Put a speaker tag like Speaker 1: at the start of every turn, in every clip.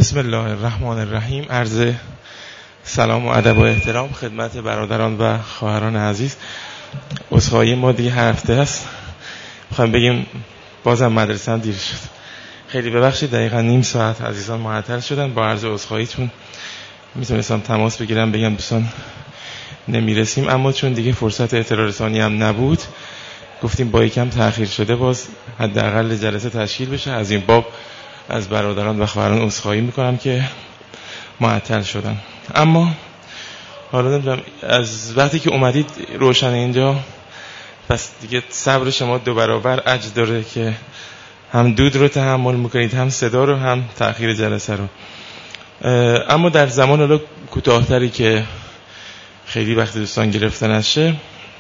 Speaker 1: بسم الله الرحمن الرحیم. عرض سلام و ادب و احترام خدمت برادران و خواهران عزیز. عذرخواهی ما دیگه هفته است، میخوایم بگیم بازم مدرسه دیر شد. خیلی ببخشید، دقیقا نیم ساعت عزیزان معطل شدن. با عرض عذرخواهیتون میتونستم تماس بگیرم بگم دوستان نمیرسیم، اما چون دیگه فرصت اطلاع رسانی هم نبود گفتیم با یکم تأخیر شده باز حداقل جلسه تشکیل بشه. از این باب از برادران و خواهران عذرخواهی میکنم که معطل شدن. اما حالا نمیدونم از وقتی که اومدید روشن اینجا، پس دیگه صبر شما دو برابر عجز داره که هم دود رو تحمل میکنید، هم صدا رو، هم تأخیر جلسه رو. اما در زمان حالا کوتاه‌تری که خیلی وقت دوستان گرفتن نشه،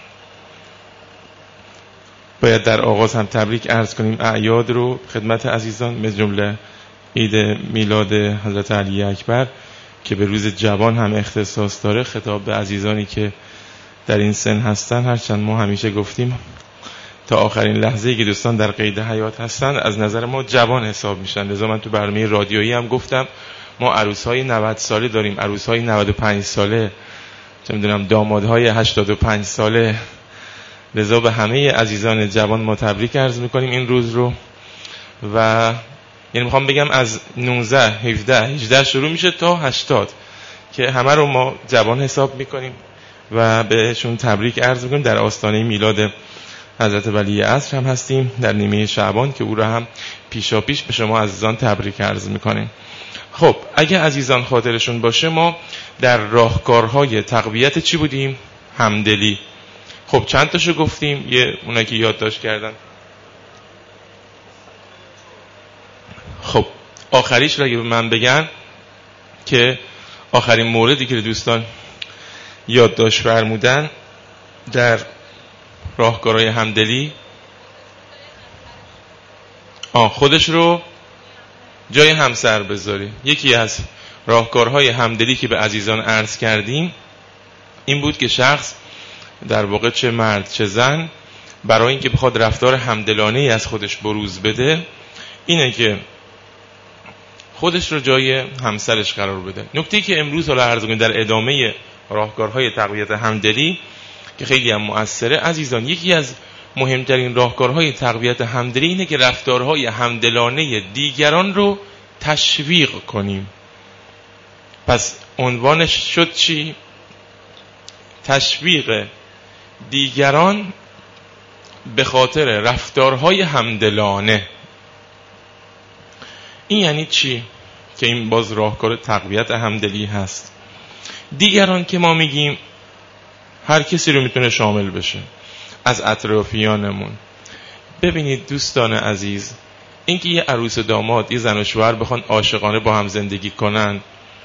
Speaker 1: باید در آغاز هم تبریک عرض کنیم اعیاد رو خدمت عزیزان، مثل جمله عید میلاد حضرت علی اکبر که به روز جوان هم اختصاص داره. خطاب به عزیزانی که در این سن هستن، هرچند ما همیشه گفتیم تا آخرین لحظه‌ای که دوستان در قید حیات هستن از نظر ما جوان حساب میشن. لذا من تو برنامه رادیویی هم گفتم ما عروس‌های 90 ساله داریم، عروس‌های 95 ساله، چه می‌دونم دامادهای 85 ساله. لذا به همه عزیزان جوان ما تبریک عرض میکنیم این روز رو. و یعنی میخوام بگم از 19 17 18 شروع میشه تا 80 که همه رو ما جوان حساب میکنیم و بهشون تبریک عرض میکنیم. در آستانه میلاد حضرت ولی عصر هم هستیم در نیمه شعبان که او را هم پیشا پیش به شما عزیزان تبریک عرض میکنیم. خب اگه عزیزان خاطرشون باشه ما در راهکارهای تقویت چی بودیم؟ همدلی. خب چند تاشو گفتیم؟ یه اونایی که یادداشت کردن. خب آخریش رو اگه به من بگن که آخرین موردی که دوستان یادداشت فرمودن در راهکارهای همدلی، خودش رو جای همسر بذاری. یکی از راهکارهای همدلی که به عزیزان عرض کردیم این بود که شخص در واقع چه مرد چه زن برای اینکه بخواد رفتار همدلانه‌ای از خودش بروز بده اینه که خودش رو جای همسرش قرار بده. نکته‌ای که امروز حالا عرض کنیم در ادامه راهکارهای تقویت همدلی که خیلی هم مؤثره عزیزان، یکی از مهمترین راهکارهای تقویت همدلی اینه که رفتارهای همدلانه دیگران رو تشویق کنیم. پس عنوانش شد چی؟ تشویق دیگران به خاطر رفتارهای همدلانه. این یعنی چی؟ که این باز راهکار تقویت همدلی هست. دیگران که ما میگیم هر کسی رو میتونه شامل بشه از اطرافیانمون. ببینید دوستان عزیز، اینکه یه عروس داماد یه زن و شوهر بخوان عاشقانه با هم زندگی کنن،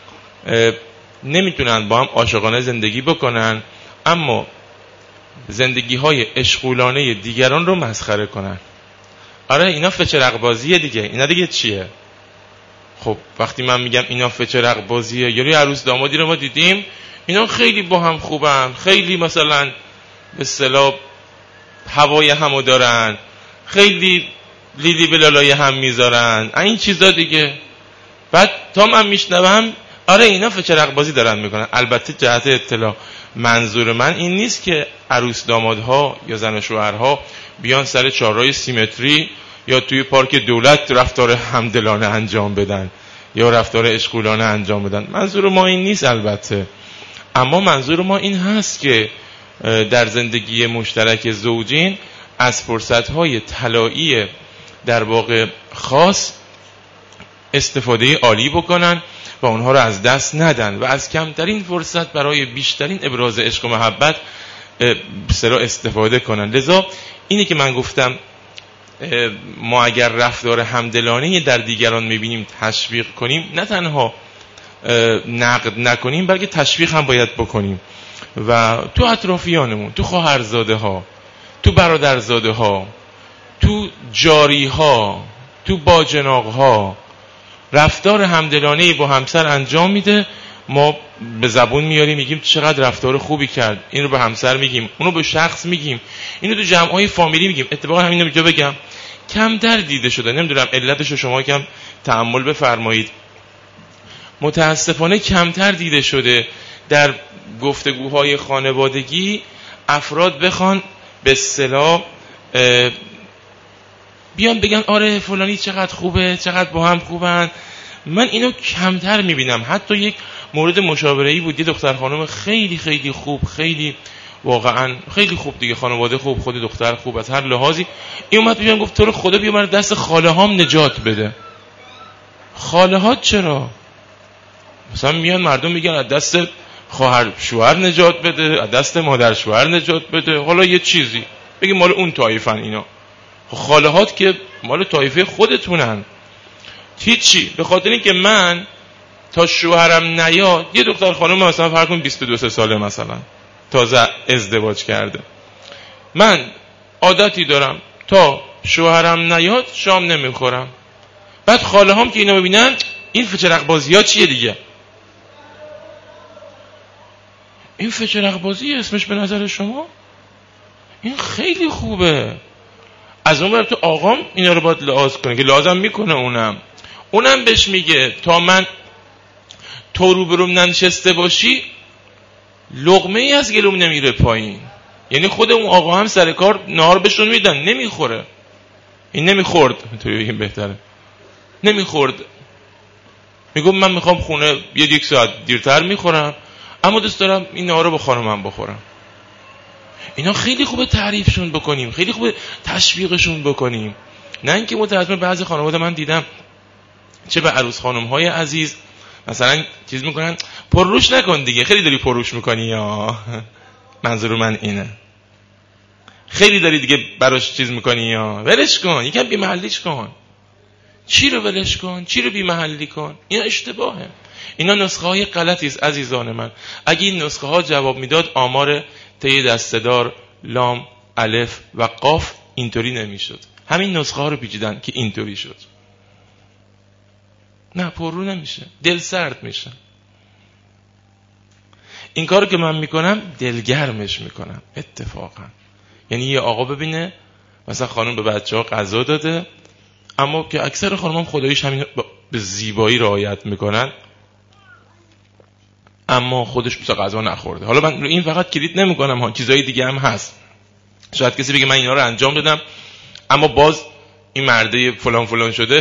Speaker 1: نمیتونن با هم عاشقانه زندگی بکنن اما زندگی های اشغولانه دیگران رو مسخره کنن. آره اینا فچرق بازیه دیگه. اینا دیگه چیه؟ خب وقتی من میگم اینا فچرق بازیه، یعنی عروس دامادی رو ما دیدیم اینا خیلی با هم خوبن، خیلی مثلا به اصطلاح هوای همو دارن، خیلی لیلی به لالای هم میذارن، این چیزا دیگه. بعد تا من میشنوم آره اینا فچرق بازی دارن میکنن. البته جهت اطلاع منظور من این نیست که عروس دامادها یا زن و شوهرها بیان سر چهارراه سیمتری یا توی پارک دولت رفتار همدلانه انجام بدن یا رفتار اشغولانه انجام بدن. منظور ما این نیست البته، اما منظور ما این هست که در زندگی مشترک زوجین از فرصت‌های طلایی در واقع خاص استفاده عالی بکنن و اونها رو از دست ندن و از کمترین فرصت برای بیشترین ابراز عشق و محبت سرا استفاده کنن. لذا اینی که من گفتم ما اگر رفتار همدلانه در دیگران میبینیم تشویق کنیم، نه تنها نقد نکنیم بلکه تشویق هم باید بکنیم و تو اطرافیانمون، تو خواهرزاده ها، تو برادرزاده ها، تو جاری ها، تو باجناق ها رفتار همدلانه‌ای با همسر انجام میده، ما به زبون میاریم میگیم چقدر رفتار خوبی کرد، این رو به همسر میگیم، اونو به شخص میگیم، اینو تو جمع‌های فامیلی میگیم. اتفاقا همین رو اینجا بگم کم در دیده شده، نمیدونم علتش رو شما کم تأمل بفرمایید. متاسفانه کمتر دیده شده در گفتگوهای خانوادگی افراد بخوان به اصطلاح بیان بگن آره فلانی چقدر خوبه، چقدر با هم خوبن. من اینو کمتر میبینم. حتی یک مورد مشاوره‌ای بود، یه دختر خانم خیلی خیلی خوب، خیلی واقعا خیلی خوب دیگه، خانواده خوب، خود دختر خوب از هر لحاظی، این اومد بیان گفت تو رو خدا بیا من دست خاله هام نجات بده. خاله ها چرا؟ مثلا میان مردم میگن از دست خواهر شوهر نجات بده، از دست مادر شوهر نجات بده، حالا یه چیزی بگی مال اون طایفن اینا. خاله هات که مال طایفه خودتونن. هیچی، به خاطر اینکه من تا شوهرم نیاد، یه دختر خانم مثلا فرض کن 22 ساله مثلا تازه ازدواج کرده، من عادتی دارم تا شوهرم نیاد شام نمیخورم. بعد خاله هم که اینو ببینن این فچرق بازی ها چیه دیگه؟ این فچرق بازی اسمش به نظر شما؟ این خیلی خوبه. از اون برای تو آقام اینا رو باید لحاظ کنه که لازم میکنه، اونم بهش میگه تا من تو روبروم ننشسته باشی لقمه ای از گلوم نمیره پایین. یعنی خود اون آقا هم سر کار نهار بهشون میدن، نمیخوره. این نمیخورد، اینطوری بگیم بهتره، نمیخورد. میگم من میخوام خونه یک ساعت دیرتر میخورم، اما دوست دارم این نهار رو با خانمم بخورم. اینا خیلی خوبه تعریفشون بکنیم، خیلی خوبه تشویقشون بکنیم. نه اینکه متأسفانه بعضی خانواده من دیدم چه به عروس خانم‌های عزیز مثلا چیز میکنن، پرروش نکن دیگه، خیلی داری پرروش میکنی یا منظور من اینه، خیلی داری دیگه براش چیز میکنی یا ولش کن، یکم بی محلیش کن. چی رو ولش کن؟ چی رو بی محلی کن؟ اینا اشتباهه. اینا نسخه های غلطی است عزیزان من. اگه این نسخه ها جواب میداد آمار ته دسته‌دار لام الف و قاف اینطوری نمیشد. همین نسخه ها رو پیچیدن که اینطوری شد. نه پررو نمیشه، دل سرد میشه. این کارو که من میکنم دلگرمش میکنم اتفاقا. یعنی یه آقا ببینه مثلا خانم به بچه‌ها غذا داده، اما که اکثر خانم‌ها خداییش همین به زیبایی رعایت میکنن، اما خودش مثلا غذا نخورده. حالا من این فقط کلید نمیکنم ها، چیزای دیگه هم هست. شاید کسی بگه من اینا رو انجام دادم اما باز این مرده فلان فلان شده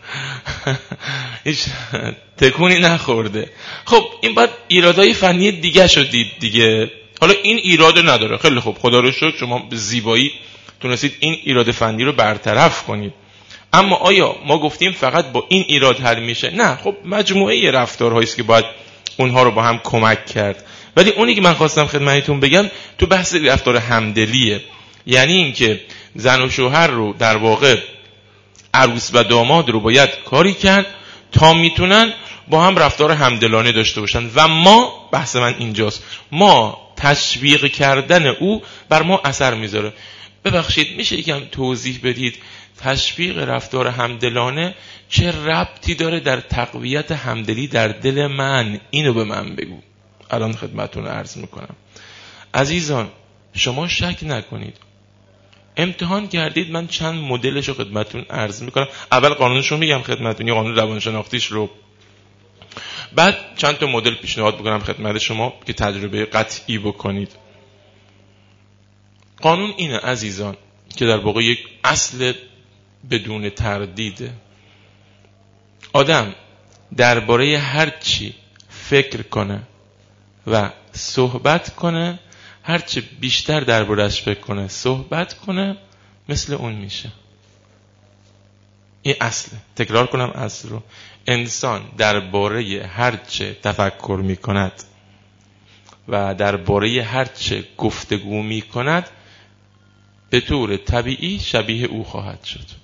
Speaker 1: هیچ تکونی نخورده. خب این بعد ایرادای فنی دیگه شد دید دیگه. حالا این ایراد نداره، خیلی خوب، خدا رو شکر شما به زیبایی تونستید این ایراد فنی رو برطرف کنید. اما آیا ما گفتیم فقط با این ایراد حل میشه؟ نه، خب مجموعه رفتارهایی است که باید اونها رو با هم کمک کرد. ولی اونی که من خواستم خدمتتون بگم تو بحث رفتار همدلیه. یعنی اینکه زن و شوهر رو در واقع عروس و داماد رو باید کاری کرد تا میتونن با هم رفتار همدلانه داشته باشن. و ما، بحث من اینجاست، ما تشویق کردن او بر ما اثر میذاره. ببخشید میشه یکم توضیح بدید تشویق رفتار همدلانه چه ربطی داره در تقویت همدلی در دل من؟ اینو به من بگو. الان خدمتتون عرض میکنم. عزیزان شما شک نکنید، امتحان کردید، من چند مدلشو خدمتتون عرض میکنم. اول قانونشو میگم خدمتتون، یه قانون روانشناختیش رو، بعد چند تا مدل پیشنهاد بکنم خدمت شما که تجربه قطعی بکنید. قانون اینه عزیزان که در واقع یک اصل بدون تردیده. آدم درباره هر چی فکر کنه و صحبت کنه، هر چی بیشتر درباره‌اش فکر کنه صحبت کنه مثل اون میشه. این اصله. تکرار کنم اصل رو. انسان درباره هر چه تفکر میکند و درباره هر چه گفتگو میکند به طور طبیعی شبیه او خواهد شد.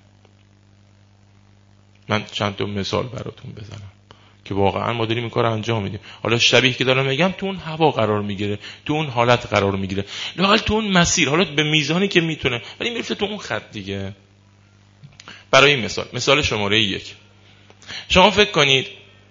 Speaker 1: من چند تا مثال براتون بزنم که واقعا ما داریم این کار انجام میدیم. حالا شبیه که دارم میگم تو اون هوا قرار میگیره، تو اون حالت قرار میگیره، لااقل تو اون مسیر، حالا به میزانی که میتونه، ولی میرفته تو اون خط دیگه. برای این مثال شماره 1، شما فکر کنید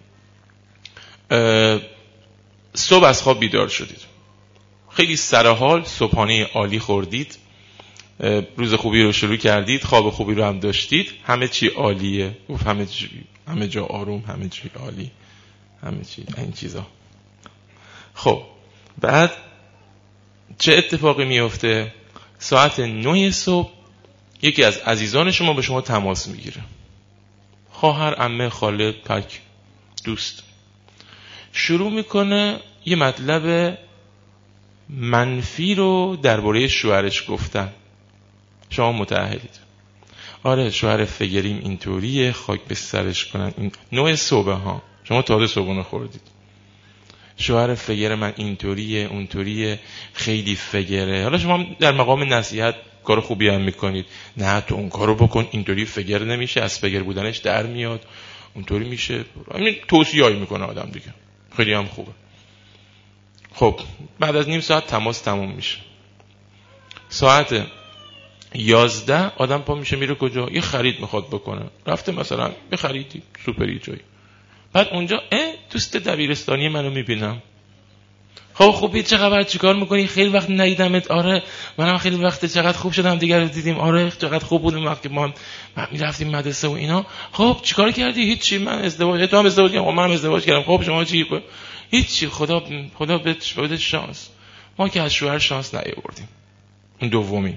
Speaker 1: صبح از خواب بیدار شدید، خیلی سرحال صبحانه عالی خوردید، روز خوبی رو شروع کردید، خواب خوبی رو هم داشتید، همه چی عالیه، همه جا آروم، همه چی عالی. همه چیز این چیزا. خب بعد چه اتفاقی میفته؟ ساعت 9 صبح یکی از عزیزان شما به شما تماس میگیره، خواهر، عمه، خاله، پک، دوست، شروع میکنه یه مطلب منفی رو درباره شوهرش گفتن. شما متأهلید، آره شوهر فگریم اینطوریه، خاک به سرش کنن. این 9 صبح ها، شما تازه صبحونه خوردید. شوهر فگر من اینطوریه اونطوریه، خیلی فگره. حالا شما در مقام نصیحت کار خوبی هم میکنید، نه تو اون کارو بکن، اینطوری فگر نمیشه، از فگر بودنش در میاد، اونطوری میشه. همین توصیه‌ای میکنه آدم دیگه، خیلی هم خوبه. خب بعد از نیم ساعت تماس تموم میشه. ساعت 11 آدم پا میشه میره کجا؟ یه خرید میخواد بکنه، رفته مثلا به خریدی سوپری جایی. بعد اونجا دوست دبیرستانی منو میبینم. خب خوبی، چه خبر، چیکار میکنی؟ خیلی وقت ندیدمت. آره منم خیلی وقت، چقدر خوب شدم دیگه رو دیدیم. آره چقدر خوب بودیم وقتی ما میرفتیم مدرسه و اینا. خب چیکار کردی؟ هیچی، من ازدواج، تو هم ازدواج کردی؟ منم ازدواج کردم. خب شما چی؟ هیچی، خدا بده شانس. ما که از شوهر شانس نیاوردیم. این دومی.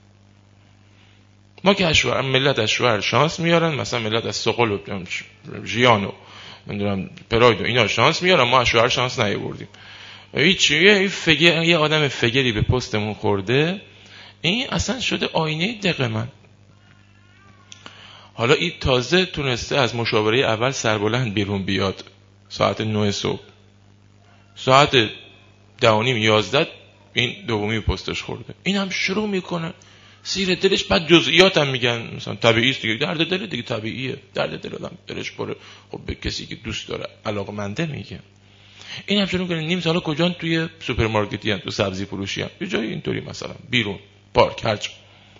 Speaker 1: ما که از شوهر، ملت از شوهر شانس میارن، مثلا ملت از سقل و ژیانو نمیدونم پراید و اینا شانس میارن، ما از شوهر شانس نیاوردیم. هیچ، یه آدم فگری به پستمون خورده، این اصلا شده آینه دق من. حالا این تازه تونسته از مشاوره اول سربلند بیرون بیاد. ساعت 9 صبح، ساعت 10:30 این دومی پستش خورده. این هم شروع میکنه سیر دلش، بعد جزئیات هم میگن، مثلا طبیعی است دیگه، درد دل دیگه طبیعیه، درد دل آدم دلش پره، خب به کسی که دوست داره علاقمنده میگه. این هم شروع کنه نیم سالا کجان؟ توی سوپرمارکتی هم، تو سبزی فروشی هم، یه جایی اینطوری مثلا بیرون پارک هرچ.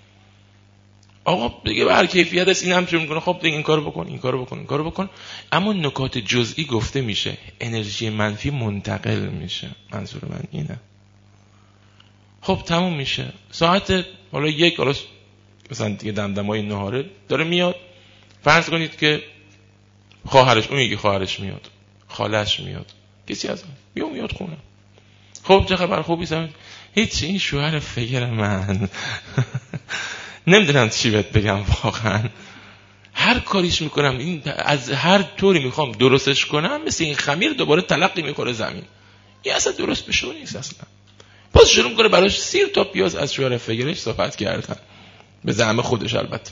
Speaker 1: آقا دیگه به هر کیفیت است. این هم شروع کنه خب دیگه این کارو بکن، این کارو بکن، این کارو بکن. اما نکات جزئی گفته میشه، انرژی منفی منتقل میشه. منظور من اینه. خب تموم میشه. ساعت حالا 1، حالا مثلا دیگه دمدمای نهاره داره میاد. فرض کنید که خواهرش، اون یکی خواهرش میاد، خالش میاد، کسی از میاد خونه. خب چه خبر، خوبی؟ هیچ، این شوهر فگر من نمیدونم چی بهت بگم واقعا. هر کاریش میکنم، این از هر طوری میخوام درستش کنم، مثل این خمیر دوباره تلقی میکنه زمین. این اصلا درست بشه نیست اصلا. باز شروع کنه براش سیر تا پیاز از شوهر فگرش صحبت کردن، به زعم خودش البته.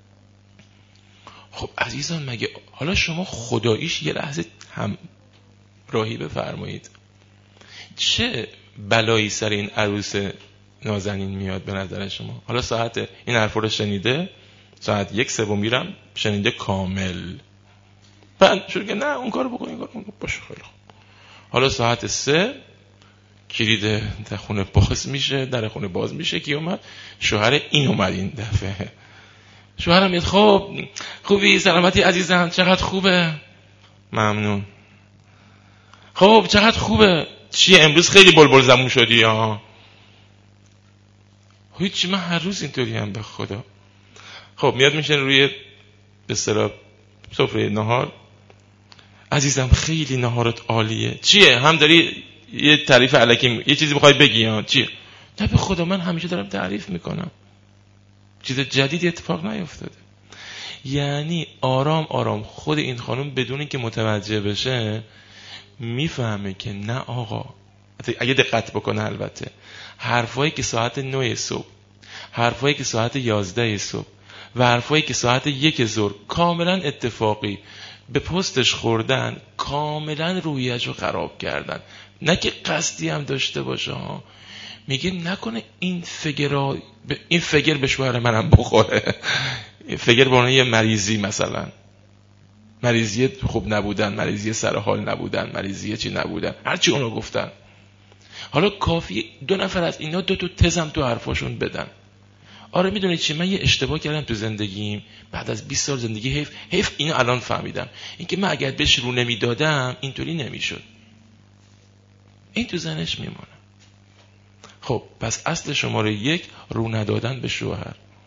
Speaker 1: خب عزیزان، مگه حالا شما خداییش یه لحظه هم راهی بفرمایید، چه بلایی سر این عروس نازنین میاد به نظر شما؟ حالا ساعت این حرف رو شنیده، ساعت 1/3 میرم شنیده کامل، بعد شروع که نه اون کارو بکن، این کارو باشه، خیلی خوب. حالا ساعت 3 کلید در خونه باز میشه، در خونه باز میشه. کی اومد؟ شوهر این اومد این دفعه. شوهرم میاد، خب خوبی، سلامتی عزیزم، چقدر خوبه، ممنون. خب چقدر خوبه، چیه امروز خیلی بلبل زمون شدی ها؟ هیچی، من هر روز اینطوری هم به خدا. خب میاد میشه روی به اصطلاح سفره نهار، عزیزم خیلی نهارت عالیه. چیه؟ هم داری یه تعریف الکی، یه چیزی میخوای بگی ها؟ چیه؟ نه به خدا من همیشه دارم تعریف میکنم، چیز جدیدی اتفاق نیفتاده. یعنی آرام آرام خود این خانم بدون اینکه متوجه بشه میفهمه که نه آقا، اگه دقت بکنه البته، حرفایی که ساعت 9 صبح، حرفایی که ساعت 11 صبح و حرفایی که ساعت 1 ظهر کاملا اتفاقی به پستش خوردن، کاملا روحیه‌اش رو خراب کردن. نه که قصدی هم داشته باشه ها. میگه نکنه این فگر به شوهر منم بخوره. فگر به یه مریضی، مثلا مریضی خوب نبودن، مریضی سر حال نبودن، مریضی چی نبودن، هرچی اونو گفتن. حالا کافی 2 نفر از اینا 2 تزم تو حرفاشون بدن. آره میدونید چی، من یه اشتباه کردم تو زندگیم، بعد از 20 سال زندگی حیف اینو الان فهمیدم، اینکه من اگر بهش رو نمیدادم اینطوری نمیشد. این تو ذهنش میمونه. خب پس اصل شماره 1 رو ندادن به شوهر.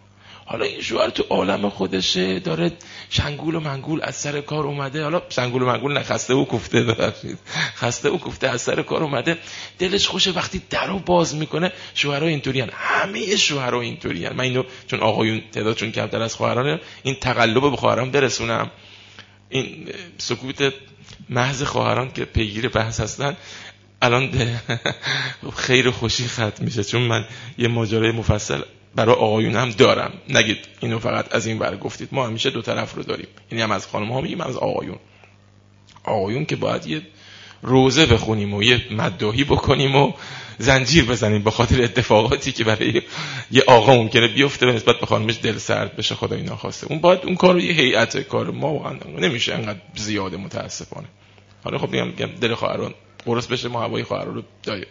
Speaker 1: حالا این شوهر تو عالم خودشه، داره شنگول و منگول از سر کار اومده، حالا شنگول و منگول نه، خسته و کوفته، ببخشید خسته و کوفته از سر کار اومده، دلش خوشه وقتی درو باز میکنه. شوهرها اینطورین، همه شوهرها اینطورین. من اینو چون آقایون تعدادشون کمتر از خواهرانه، این تقلب به خواهرام برسونم. این سکوت محض خواهران که پیگیر بحث هستن الان خیر و خوشی ختم میشه، چون من یه ماجرای مفصل برای آقایون هم دارم. نگید اینو فقط از این ور گفتید، ما همیشه دو طرف رو داریم. یعنی هم از خانم ها میگیم، هم از آقایون که باید یه روزه بخونیم و یه مداحی بکنیم و زنجیر بزنیم به خاطر اتفاقاتی که برای یه آقا ممکنه بیفته و نسبت به خانمش دل سرد بشه، خدای ناخواسته. اون باید اون کارو یه هیئت کار ما واقعا نمیشه انقدر زیاده متاسفانه. حالا خب میگم دل خواهران قرص بشه، ما هوای خواهر رو دایم.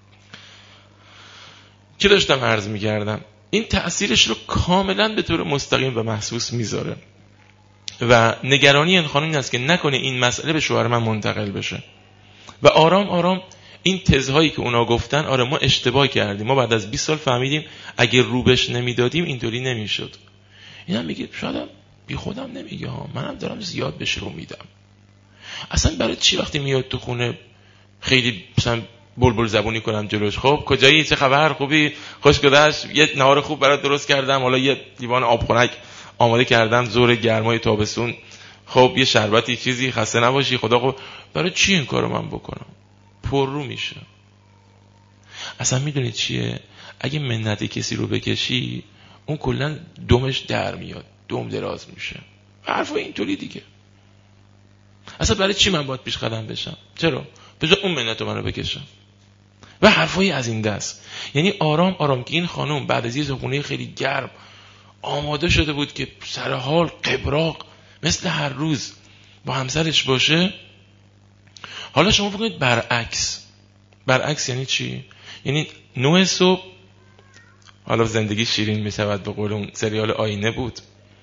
Speaker 1: که داشتم عرض می‌کردم این تأثیرش رو کاملا به طور مستقیم و محسوس میذاره و نگرانی این خانم این است که نکنه این مسئله به شوهر من منتقل بشه. و آرام آرام این تزهایی که اونا گفتن، آره ما اشتباه کردیم، ما بعد از 20 سال فهمیدیم اگه روبش نمیدادیم اینطوری نمیشد. اینم میگه شاید بی خودم نمیگه ها، منم دارم زیاد بهش رو میدم. اصلا برای چی وقتی میاد تو خونه خیلی مثلا بلبل زبونی کنم جلوش؟ خب کجایی، چه خبر، خوبی، خوش گذشت، یه نهار خوب برات درست کردم، حالا یه لیوان آب خنک آماده کردم ظهر گرمای تابستون، خب یه شربتی چیزی، خسته نباشی، خدا خب. برای چی این کارو من بکنم؟ پر رو میشه. اصلا میدونید چیه؟ اگه منت کسی رو بکشی اون کلا دمش در میاد، دم دراز میشه. حرفا اینطوری دیگه. اصلا برای چی من باید پیش قدم بشم؟ چرا؟ بذار اون منت رو منو بکشم. و حرفایی از این دست. یعنی آرام آرام که این خانم بعد از یه زخونه خیلی گرم آماده شده بود که سر حال قبراق مثل هر روز با همسرش باشه. حالا شما فکر کنید برعکس یعنی چی؟ یعنی 9 صبح، حالا زندگی شیرین میشود به قول اون سریال آینه بود،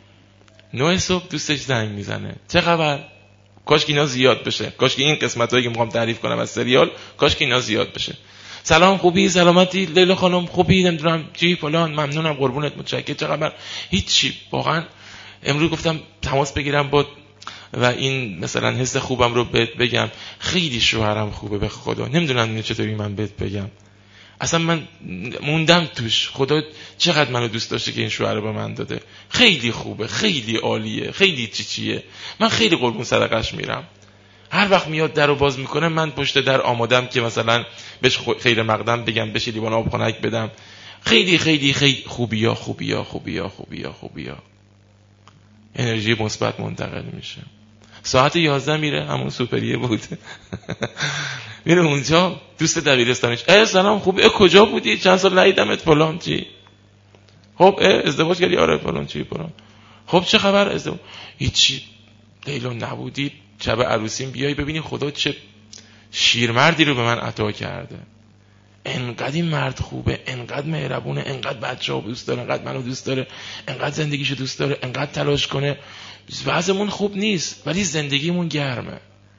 Speaker 1: 9 صبح دوستش زنگ میزنه، چه خبر؟ کاش که اینا زیاد بشه، کاش که این قسمتایی که میخوام تعریف کنم از سریال کاش که اینا زیاد بشه. سلام، خوبی، سلامتی لیلا خانم، خوبی، نمیدونم چی فلان، ممنونم، قربونت، متشکرم، چه خبر؟ هیچی. واقعا امروز گفتم تماس بگیرم با و این مثلا حس خوبم رو بهت بگم. خیلی شوهرم خوبه به خدا، نمیدونم چطوری من بهت بگم، اصلا من موندم توش. خدا چقدر منو دوست داشته که این شوهر رو به من داده. خیلی خوبه، خیلی عالیه، خیلی چیه. من خیلی قربون صدقش میرم. هر وقت میاد درو باز میکنه من پشت در آمادم که مثلا بهش خیر مقدم بگم، بهش لیوان آب خنک بدم. خیلی خیلی خیلی خوبیا. انرژی مثبت منتقل میشه. ساعت 11 میره، همون سوپریه بود. میره اونجا، دوست دبیرستانش، سلام خوبی، کجا بودی؟ چند سال ندیدمت، فلان چی؟ خب ازدواج کردی؟ آره فلان چی فلان. خب چه خبر ازدواج؟ هیچی لیلا، نبودی شب عروسیم بیای ببینی خدا چه شیرمردی رو به من عطا کرده. انقدر این مرد خوبه، انقدر مهربونه، انقدر بچه‌ها دوست داره، انقدر منو دوست داره، انقدر زندگیشو دوست داره، انقدر تلاش کنه. وضعمون خوب نیست ولی زندگیمون گرمه.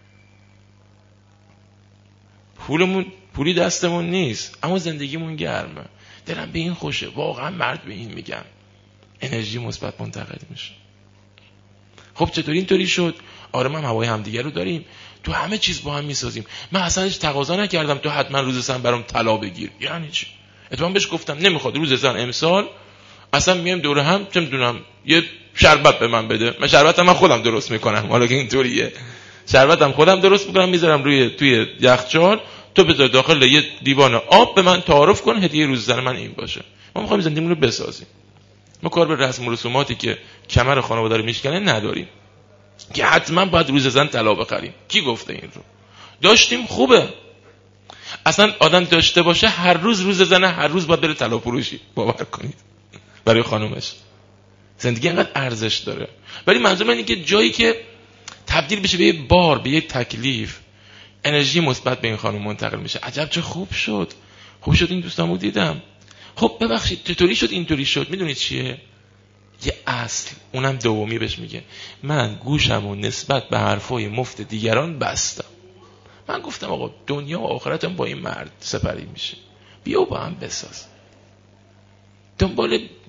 Speaker 1: پولی دستمون نیست اما زندگیمون گرمه. دلم به این خوشه. واقعا مرد به این میگن. انرژی مثبت منتقل میشه. خب چطوری اینطوری شد؟ آره ما هوای همدیگه رو داریم، تو همه چیز با هم میسازیم. من اصلا هیچ تقاضا نکردم تو حتما روز زن برام طلا بگیر. یعنی چی؟ اتفاقا بهش گفتم نمیخواد روز زن امسال اصلا میام دور هم، چه میدونم، یه شربت به من بده. من شربتم من خودم درست میکنم. حالا که اینطوریه، شربتم خودم درست میکنم، میذارم توی یخچال، تو بذار داخل یه لیوان آب، به من تعارف کن هدیه روز زن من این باشه. ما میخوایم زندگیمون رو بسازیم. ما کار به رسم و رسوماتی که کمر خانواده رو میشکنه نداریم که حتما باید روز زن طلا بخریم. کی گفته این رو؟ داشتیم خوبه. اصلا آدم داشته باشه هر روز زنه، هر روز باید بره طلا فروشی. باور کنید برای خانومش. زندگی انقدر ارزش داره. ولی منظورم اینه که جایی که تبدیل بشه به یه بار، به یه تکلیف، انرژی مثبت به این خانم منتقل میشه. عجب چه خوب شد این دوستامو دیدم. خب ببخشید چطوری شد اینطوری شد؟ میدونید چیه؟ یه اصل، اونم دومی بهش میگه من گوشمو نسبت به حرفای مفت دیگران بستم. من گفتم آقا دنیا و آخرتم با این مرد سپری میشه، بیا با هم بساز. دنبال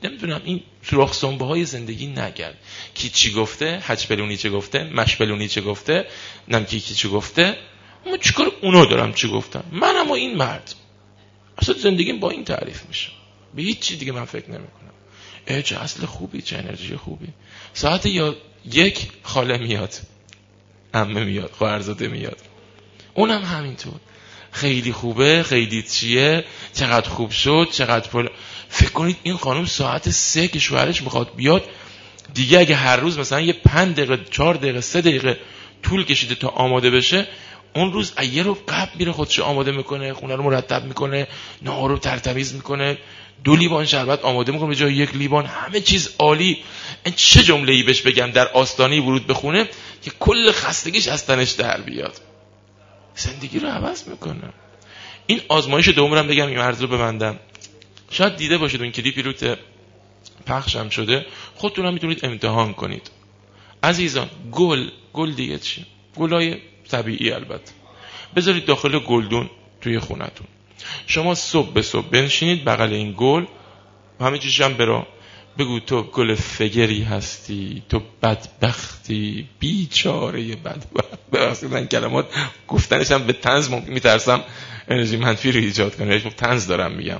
Speaker 1: نمیدونم این سوراخ سنبه های زندگی نگرد. کی چی گفته، حج بلونی چه گفته، مش بلونی چه گفته، نمکی کی چی گفته، من چیکار اونا دارم چی گفتم، منم و این مرد. اصلا زندگیم با این تعریف میشه، به هیچ چی دیگه من فکر نمیکنم. چه اصل خوبی، چه انرژی خوبی. ساعت یا 1 خاله میاد، عمه میاد، خواهرزاده میاد، اونم همینطور. خیلی خوبه، خیلی چیه، چقدر خوب شد، چقدر پول. فکر کنید این خانم ساعت 3 که شوهرش میخواد بیاد دیگه، اگه هر روز مثلا یه 5 دقیقه 4 دقیقه 3 دقیقه طول کشیده تا آماده بشه، اون روز یه رو قبل میره خودش آماده میکنه، خونه رو مرتب میکنه، نهار رو ترتمیز میکنه، 2 لیوان شربت آماده میکنه به جای 1 لیوان، همه چیز عالی. این چه جمله‌ای بهش بگم در آستانه ورود به خونه که کل خستگیش از تنش در بیاد. زندگی رو عوض میکنه. این آزمایش دومم بگم، این عرض رو ببندم. شاید دیده باشید اون کلیپی رو که پخشم شده، خودتون هم میتونید امتحان کنید. عزیزان، گل دیگه چی؟ گلای طبیعی البته. بذارید داخل گلدون توی خونتون. شما صبح به صبح بنشینید بغل این گل، همه چیزش هم برا بگو تو گل فگری هستی، تو بدبختی، بیچاره بدبخت. ببخشید من کلمات گفتنش هم به طنز میترسم انرژی منفی رو ایجاد کنه، طنز دارم میگم.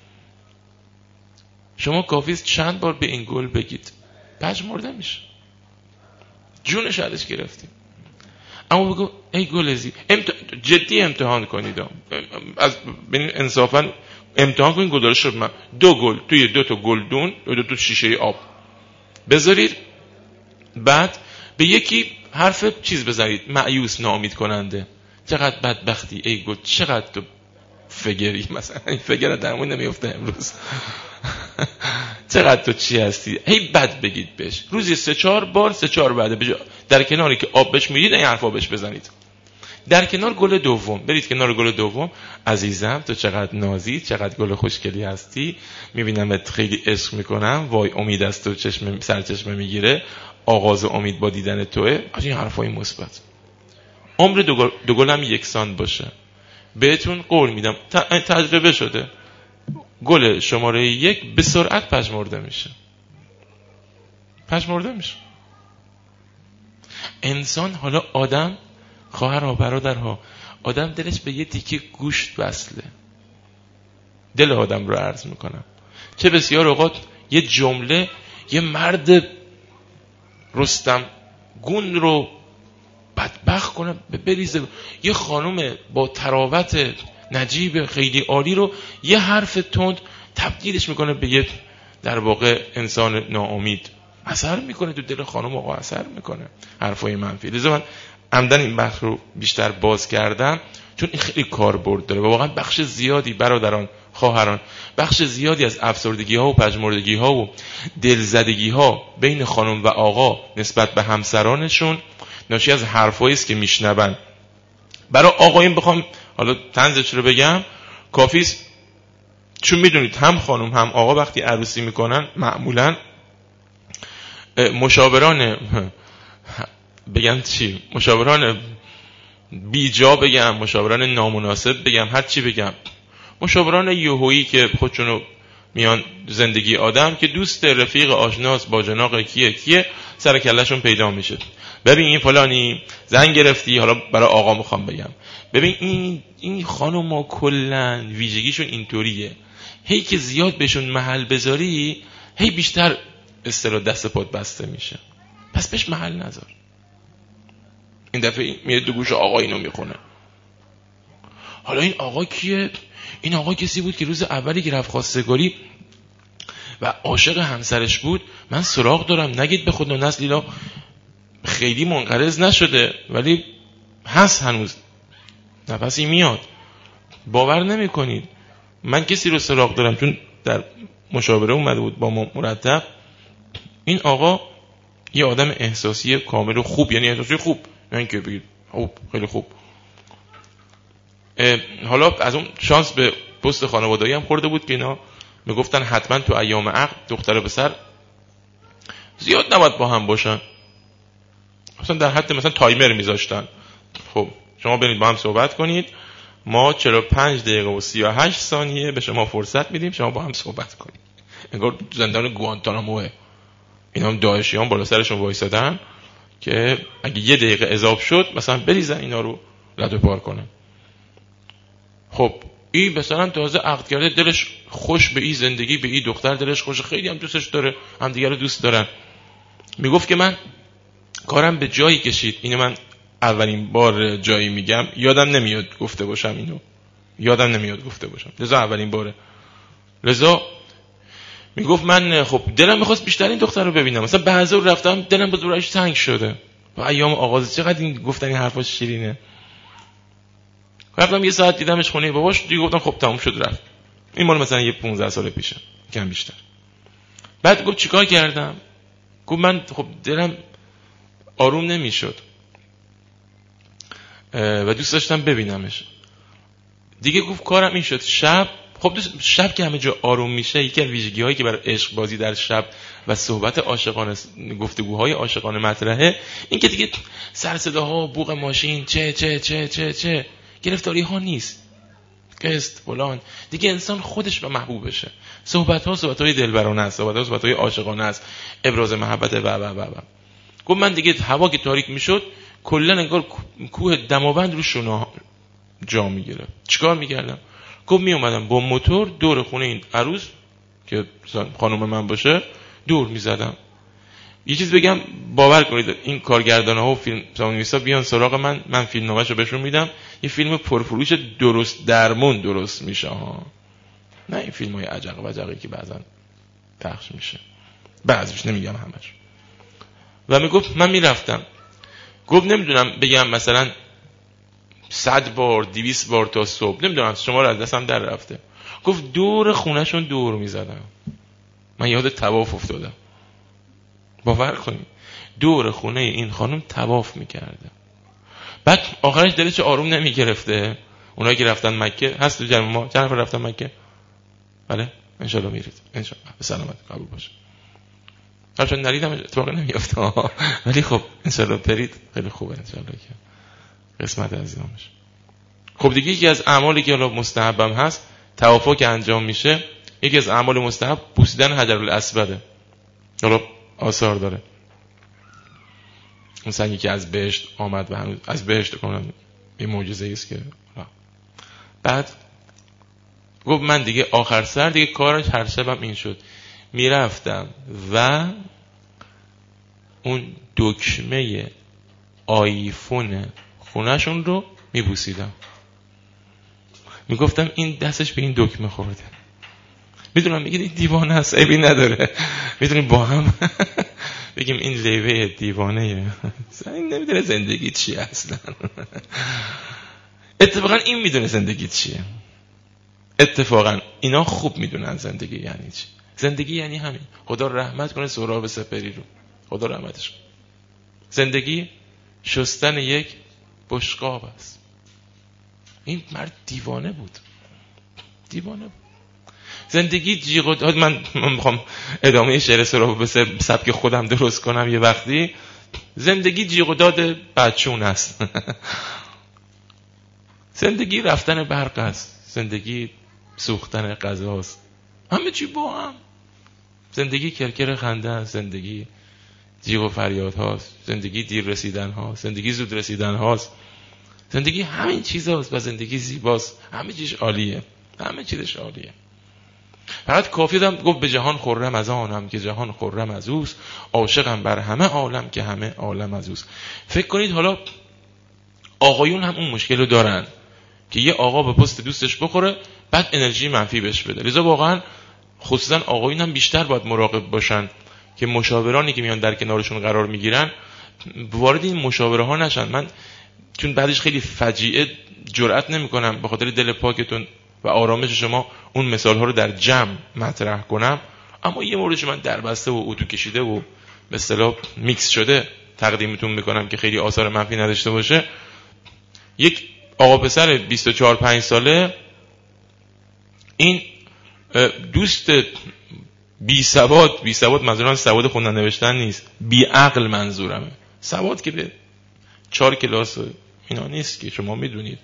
Speaker 1: شما کافیست چند بار به این گل بگید، پژمرده میشه، جونش ازش گرفتیم. اما بگو ای گلزی، جدی امتحان کنید، از انصافا امتحان کنید. گزارش شد من 2 گل توی 2 تا گلدون، 2 تا شیشه آب بذارید، بعد به یکی حرف چیز بزنید، مایوس، ناامید کننده. چقدر بدبختی ای گل، چقدر تو فگری، مثلا این فگر درمون نمیفته امروز. چقدر تو چی هستی، هی بد بگید بهش. روزی 3-4 بار، 3-4 بعد در کناری که آب بهش میدید این حرفا بهش بزنید. در کنار گل دوم برید، کنار گل دوم، عزیزم تو چقدر نازی، چقدر گل خوشگلی هستی، میبینمت خیلی عشق میکنم، وای امید از تو سرچشمه میگیره، آغاز امید با دیدن توه. از این حرفای مثبت. عمر دو گلم یکسان باشه. بهتون قول میدم، تجربه شده، گل شماره 1 به سرعت پژمرده میشه. انسان، حالا آدم، خواهرها برادرها، آدم دلش به یه تیکه گوشت وصله. دل آدم رو عرض میکنم. چه بسیار اوقات یه جمله یه مرد رستم گون رو بدبخت کنه، بریزه. یه خانم با تراوت نجیب خیلی عالی رو یه حرف تند تبدیلش میکنه به یه در واقع انسان ناامید. اثر میکنه تو دل خانم آقا، اثر میکنه حرفای منفی. لذا من عمدن این بخش رو بیشتر باز کردم چون این خیلی کاربرد داره و واقعا بخش زیادی، برادران، خواهران، بخش زیادی از افسردگی ها و پژمردگی ها و دلزدگی ها بین خانم و آقا نسبت به همسرانشون ناشی از حرفایی است که میشنون. برای آقایون بخوام حالا طنزش رو بگم، کافیست، چون میدونید هم خانم هم آقا وقتی عروسی میکنن معمولا مشاوران بگم چی، مشاوران بیجا بگم، مشاوران نامناسب بگم، هر چی بگم، مشاوران یهویی که خودشونو میان زندگی آدم که دوست رفیق آشناس با جناق کیه سر کلهشون پیدا میشه. ببین این فلانی زنگ گرفتی، حالا برای آقا میخوام بگم، ببین این خانوما کلن ویژگیشون اینطوریه، هی که زیاد بهشون محل بذاری هی بیشتر استرا دست پات بسته میشه، پس بهش محل نذار. این دفعه میره دو گوش آقا اینو میخونه. حالا این آقا کیه؟ این آقا کسی بود که روز اولی که رفت خواستگاری و عاشق همسرش بود. من سراغ دارم، نگید به خدا، نسلیلا خیلی منقرض نشده ولی هست هنوز، نفسی میاد، باور نمی کنید. من کسی رو سراغ دارم چون در مشاوره اومده بود با ما مرتب. این آقا یه آدم احساسی کامل و خوب، یعنی احساسی خوب، نه اینکه بگید خوب خیلی خوب. حالا از اون شانس به پست خانوادگی هم خورده بود که اینا میگفتن حتما تو ایام عقد دختر و پسر زیاد نباید با هم باشن، مثلا در حد مثلا تایمر میذاشتن. خب شما برید با هم صحبت کنید، ما 45 دقیقه و 38 ثانیه به شما فرصت میدیم، شما با هم صحبت کنید. انگار زندان گوانتاناموه. اینا هم داعشیان بالا سرشون وایسادن که اگه 1 دقیقه اضافه شد مثلا بریزن اینا رو لدو پار کنن. خب این مثلا تازه عقد کرده، دلش خوش به این زندگی، به این دختر دلش خوش، خیلی هم دوستش داره، هم دیگه رو دوست دارن. میگفت که من کارم به جایی کشید. اینو من اولین بار جایی میگم، یادم نمیاد گفته باشم اینو، لذا اولین باره. لذا میگفت من خب دلم میخواست بیشتر این دختر رو ببینم، مثلا بعضی رو رفتم دلم بزرگش تنگ شده و ایام آغاز چقدر این گفتن این حرفا شیرینه. رفتم 1 ساعت دیدمش خونه باباش، دیگه گفتم خب تموم شد رفت. این مال مثلا یه 15 سال پیشه، کم بیشتر. بعد گفت چیکار کردم؟ گفت من خب دلم آروم نمیشد و دوست داشتم ببینمش دیگه. گفت کارم این شد شب، خب شب که همه جا آروم میشه، یکی از ویژگی‌هایی که برای عشق بازی در شب و صحبت عاشقانه، گفتگوهای عاشقانه مطرحه، این که دیگه سر صداها، بوق ماشین، چه گرفتاری ها نیست، قسط فلان، دیگه انسان خودش و محبوبشه. صحبت‌های دلبرانه است، صحبت‌های عاشقانه است، ابراز محبت و. گفت من دیگه هوا که تاریک میشد کلا انگار کوه دماوند رو شونه جا میگیره. چیکار میکردم؟ گفت میومدم با موتور دور خونه این عروس که خانم من باشه دور میزدم. یه چیز بگم باور کنید، این کارگردان‌ها و فیلم سازنده بیان سراغ من فیلمنامه‌شو بهشون میدم، یه فیلم پرفروش درست درمون درست میشه ها، نه این فیلم‌های عجق و عجقی که بعضن پخش میشه، بعضیش نمیگم همش. و میگفت من میرفتم، گفت نمیدونم بگم مثلا 100 بار 200 بار تا صبح، نمیدونم شما رو از دستم در رفته. گفت دور خونهشون دور میزدم. من یاد طواف افتادم، باور کنید دور خونه این خانم طواف میکرده. بعد آخرش دلش آروم نمیگرفته. اونایی که رفتن مکه هست تو جمع ما، چند نفر رفتن مکه؟ بله انشالله میرید، انشالله به سلامت قبول باشه. هرچند نریدم اتفاق نمیافته ولی خب انشالله برید، خیلی خوبه انشالله که قسمت عزیزامش. خب دیگه یکی از اعمالی که حالا مستحبم هست، طوافا که انجام میشه، یکی از اعمال مستحب بوسیدن حجرالاسوده. حالا آثار داره، اون سنگی که از بهشت آمد و هنوز از بهشت کنم، این معجزه است که بعد گفت من دیگه آخر سر دیگه کارش هر شبم این شد، میرفتم و اون دکمه آیفون خونهشون رو میبوسیدم. میگفتم این دستش به این دکمه خورده. میدونم میگید این دیوانه است، عیبی نداره، میتونیم با هم بگیم این لیوه دیوانه این نمیدونه زندگی چیه اصلا. اتفاقا این میدونه زندگی چیه، اتفاقا اینا خوب میدونن زندگی یعنی چی. زندگی یعنی همین. خدا رحمت کنه سهراب سپری رو، خدا رحمتش کنه. زندگی شستن یک بشقاب است. این مرد دیوانه بود. زندگی جیغ و داد. من میخوام ادامه شعر سهراب به سبک خودم درست کنم یه وقتی. زندگی جیغ و داد بچون است. زندگی رفتن برق است، زندگی سوختن غذاست، همه چی با هم. زندگی کرکر خنده است، زندگی جیغ و فریاد هاست، زندگی دیر رسیدن هاست، زندگی زود رسیدن هاست، زندگی همین چیز هاست و زندگی زیباست، همه چیز عالیه، همه چیزش عالیه. فقط کافی دم گفت به جهان خرم از آنم که جهان خرم از اوست، عاشقم بر همه عالم که همه عالم از اوست. فکر کنید حالا آقایون هم اون مشکل رو دارن که یه آقا به پست دوستش بخوره بعد انرژی منفی بهش بده. لذا واقعا خصوصا آقایون هم بیشتر باید مراقب باشن که مشاورانی که میان در کنارشون قرار میگیرن وارد این مشاوره ها نشن. من چون بعدش خیلی فجیعه جرئت نمیکنم به خاطر دل پاکتون و آرامش شما اون مثال ها رو در جمع مطرح کنم، اما یه موردش من دربسته و اتو کشیده و به اصطلاح میکس شده تقدیمتون میکنم که خیلی آثار منفی نداشته باشه. یک آقا پسر 24-5 ساله، این دوست بی سواد منظورم سواد خوندن نوشتن نیست، بی عقل منظورمه. سواد که به 4 کلاس اینا نیست که شما میدونید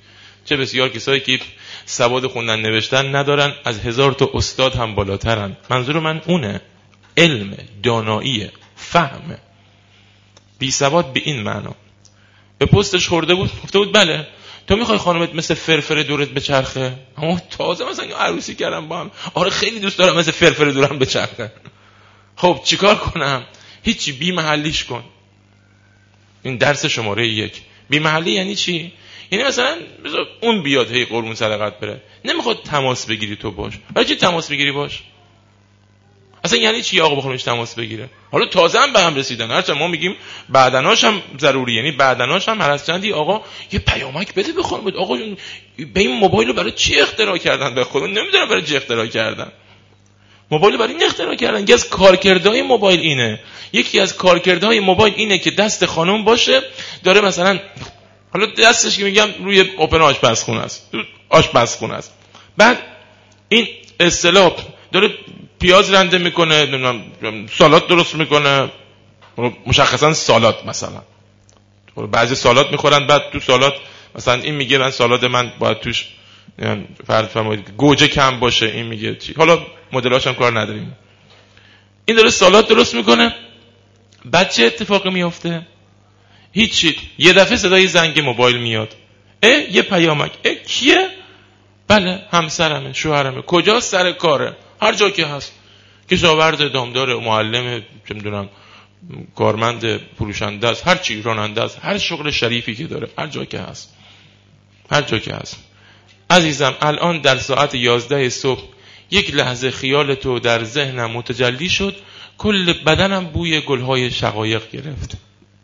Speaker 1: چه بسیار کسایی که سواد خوندن نوشتن ندارن، از 1000 تا استاد هم بالاترن. منظور من اونه، علم، دانایی، فهم. بی سواد به این معنا. به پستش خورده بود، گفته بود بله تو میخوای خانومت مثل فرفر دورت بچرخه؟ اما تازه مثلا عروسی کردم با هم، آره خیلی دوست دارم مثل فرفر دورم بچرخه. خب چیکار کنم؟ هیچی، بی محلیش کن. این درس شماره 1. بی محلی یعنی چی؟ یعنی مثلا بذار اون بیاد هی قربون صدقت بره، نمیخواد تماس بگیری تو باش. برای چی تماس بگیری باش؟ اصلا یعنی چی آقا بخوامش تماس بگیره؟ حالا تازه هم به هم رسیدن، هرچند ما میگیم بعدناش هم ضروری، یعنی بعدناش هم هر از چندی آقا یه پیامک بده به خانم. آقا به این موبایل رو برای چی اختراع کردن؟ به خدا نمیدونم برای چی اختراع کردن. موبایل رو برای این اختراع کردن. یکی از کارکردهای موبایل اینه، یکی از کارکردهای موبایل اینه که دست خانم باشه، داره مثلا حالا دستش که میگم روی اوپن آشپزخونه است، آشپزخونه است، بعد این اصطلاح داره پیاز رنده میکنه، نمیدونم سالاد درست میکنه، مشخصا سالاد مثلا، بعضی سالاد میخورن، بعد تو سالاد مثلا این میگه من سالاد من باید توش فرض فرمایید گوجه کم باشه، این میگه چی، حالا مدلاش هم کار نداریم. این داره سالاد درست میکنه، بعد چه اتفاقی میفته؟ هیچی. یه دفعه صدای زنگ موبایل میاد، یه پیامک، کیه؟ بله همسرمه، شوهرمه. کجا؟ سر کاره، هر جا که هست، کشاورز، دامدار، معلم، چه میدونم کارمند، فروشنده است، هر چی، راننده است، هر شغل شریفی که داره، هر جا که هست، هر جا که هست. عزیزم الان در ساعت 11 صبح یک لحظه خیال تو در ذهنم متجلی شد، کل بدنم بوی گلهای شقایق گرفت.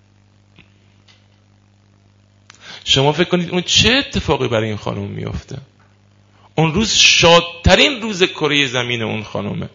Speaker 1: شما فکر کنید اون چه اتفاقی برای این خانم میفته؟ اون روز شادترین روز کره زمین اون خانومه.